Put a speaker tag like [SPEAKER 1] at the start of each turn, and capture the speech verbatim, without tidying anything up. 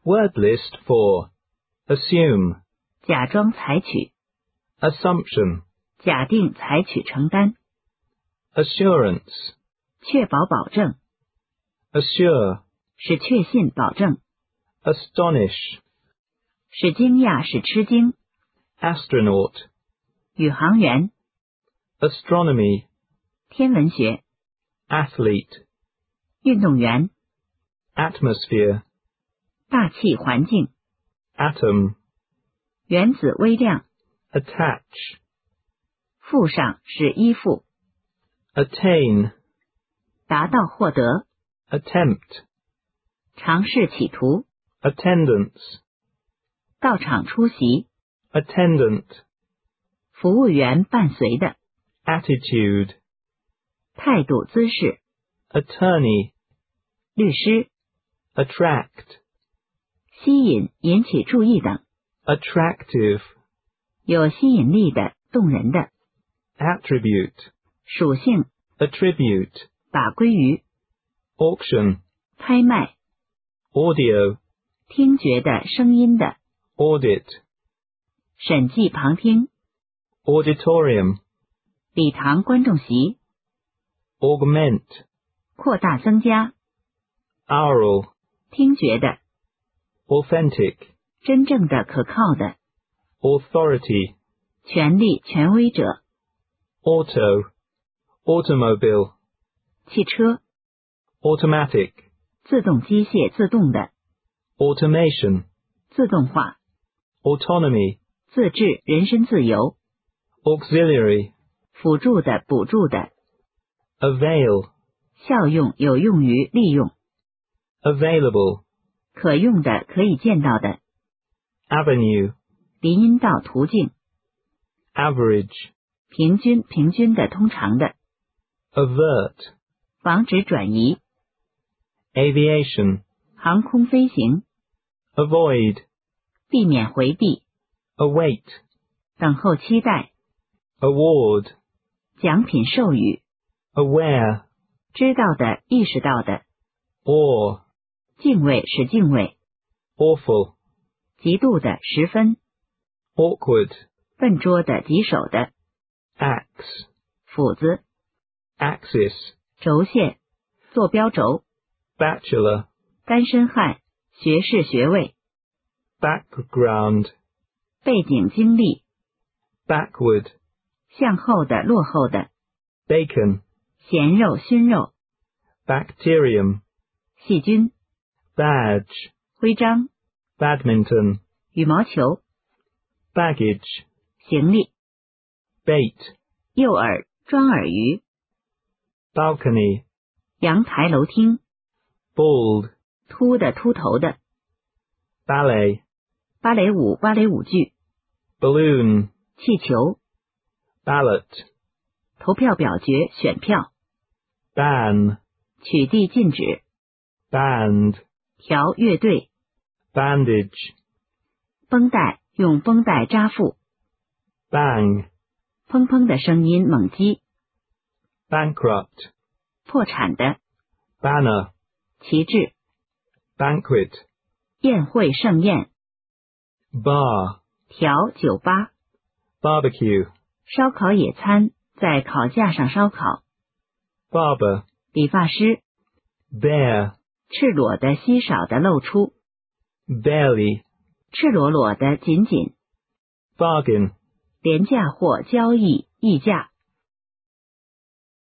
[SPEAKER 1] Word list for assume,
[SPEAKER 2] 假装采取，
[SPEAKER 1] assumption,
[SPEAKER 2] 假定采取承担，
[SPEAKER 1] assurance,
[SPEAKER 2] 确保保证，
[SPEAKER 1] assure,
[SPEAKER 2] 使确信保证，
[SPEAKER 1] astonish,
[SPEAKER 2] 使惊讶使吃惊，
[SPEAKER 1] astronaut,
[SPEAKER 2] 宇航员，
[SPEAKER 1] astronomy,
[SPEAKER 2] 天文学，
[SPEAKER 1] athlete,
[SPEAKER 2] 运动员，
[SPEAKER 1] atmosphere,
[SPEAKER 2] 大气环境，
[SPEAKER 1] atom,
[SPEAKER 2] 原子微量，
[SPEAKER 1] attach,
[SPEAKER 2] 附上是依附，
[SPEAKER 1] attain,
[SPEAKER 2] 达到获得，
[SPEAKER 1] attempt,
[SPEAKER 2] 尝试企图，
[SPEAKER 1] attendance,
[SPEAKER 2] 到场出席，
[SPEAKER 1] attendant,
[SPEAKER 2] 服务员伴随的，
[SPEAKER 1] attitude,
[SPEAKER 2] 态度姿势，
[SPEAKER 1] attorney,
[SPEAKER 2] 律师，
[SPEAKER 1] attract,
[SPEAKER 2] 吸引引起注意等，
[SPEAKER 1] attractive,
[SPEAKER 2] 有吸引力的动人的，
[SPEAKER 1] attribute,
[SPEAKER 2] 属性
[SPEAKER 1] attribute,
[SPEAKER 2] 把归于，
[SPEAKER 1] auction,
[SPEAKER 2] 拍卖，
[SPEAKER 1] audio,
[SPEAKER 2] 听觉的声音的，
[SPEAKER 1] audit,
[SPEAKER 2] 审计旁听，
[SPEAKER 1] auditorium,
[SPEAKER 2] 礼堂观众席，
[SPEAKER 1] augment,
[SPEAKER 2] 扩大增加，
[SPEAKER 1] aural,
[SPEAKER 2] 听觉的，
[SPEAKER 1] authentic,
[SPEAKER 2] 真正的可靠的，
[SPEAKER 1] authority,
[SPEAKER 2] 权力权威者，
[SPEAKER 1] auto, automobile,
[SPEAKER 2] 汽车，
[SPEAKER 1] automatic,
[SPEAKER 2] 自动机械自动的，
[SPEAKER 1] automation,
[SPEAKER 2] 自动化，
[SPEAKER 1] autonomy,
[SPEAKER 2] 自治人身自由，
[SPEAKER 1] auxiliary,
[SPEAKER 2] 辅助的补助的，
[SPEAKER 1] avail,
[SPEAKER 2] 效用有用于利用，
[SPEAKER 1] available,
[SPEAKER 2] 可用的可以见到的，
[SPEAKER 1] avenue,
[SPEAKER 2] 林荫道途径，
[SPEAKER 1] average,
[SPEAKER 2] 平均平均的通常的，
[SPEAKER 1] avert,
[SPEAKER 2] 防止转移，
[SPEAKER 1] aviation,
[SPEAKER 2] 航空飞行，
[SPEAKER 1] avoid,
[SPEAKER 2] 避免回避，
[SPEAKER 1] await,
[SPEAKER 2] 等候期待，
[SPEAKER 1] award,
[SPEAKER 2] 奖品授予，
[SPEAKER 1] aware,
[SPEAKER 2] 知道的意识到的，
[SPEAKER 1] awe,
[SPEAKER 2] 敬畏使敬畏，
[SPEAKER 1] awful,
[SPEAKER 2] 极度的十分，
[SPEAKER 1] awkward,
[SPEAKER 2] 笨拙的棘手的，
[SPEAKER 1] axe,
[SPEAKER 2] 斧子，
[SPEAKER 1] axis,
[SPEAKER 2] 轴线，坐标轴，
[SPEAKER 1] bachelor,
[SPEAKER 2] 单身汉，学士学位，
[SPEAKER 1] background,
[SPEAKER 2] 背景经历，
[SPEAKER 1] backward,
[SPEAKER 2] 向后的落后的，
[SPEAKER 1] bacon,
[SPEAKER 2] 咸肉熏肉，
[SPEAKER 1] bacterium,
[SPEAKER 2] 细菌，
[SPEAKER 1] badge,
[SPEAKER 2] 徽章，
[SPEAKER 1] badminton,
[SPEAKER 2] 羽毛球，
[SPEAKER 1] baggage,
[SPEAKER 2] 行李，
[SPEAKER 1] bait,
[SPEAKER 2] 诱饵装饵鱼，
[SPEAKER 1] balcony,
[SPEAKER 2] 阳台楼厅，
[SPEAKER 1] bald,
[SPEAKER 2] 秃的秃头的，
[SPEAKER 1] ballet,
[SPEAKER 2] 芭蕾舞芭蕾舞剧，
[SPEAKER 1] balloon,
[SPEAKER 2] 气球，
[SPEAKER 1] ballot,
[SPEAKER 2] 投票表决选票，
[SPEAKER 1] ban,
[SPEAKER 2] 取缔禁止，
[SPEAKER 1] band,
[SPEAKER 2] 调乐队，
[SPEAKER 1] bandage,
[SPEAKER 2] 绷带用绷带扎缚，
[SPEAKER 1] bang,
[SPEAKER 2] 砰砰的声音猛击，
[SPEAKER 1] bankrupt,
[SPEAKER 2] 破产的，
[SPEAKER 1] banner,
[SPEAKER 2] 旗帜，
[SPEAKER 1] banquet,
[SPEAKER 2] 宴会盛宴，
[SPEAKER 1] bar,
[SPEAKER 2] 调酒吧，
[SPEAKER 1] barbecue,
[SPEAKER 2] 烧烤野餐，在烤架上烧烤，
[SPEAKER 1] barber,
[SPEAKER 2] 理发师，
[SPEAKER 1] bare,
[SPEAKER 2] 赤裸的稀少的露出，
[SPEAKER 1] barely,
[SPEAKER 2] 赤裸裸的仅仅，
[SPEAKER 1] bargain,
[SPEAKER 2] 廉价货交易溢价，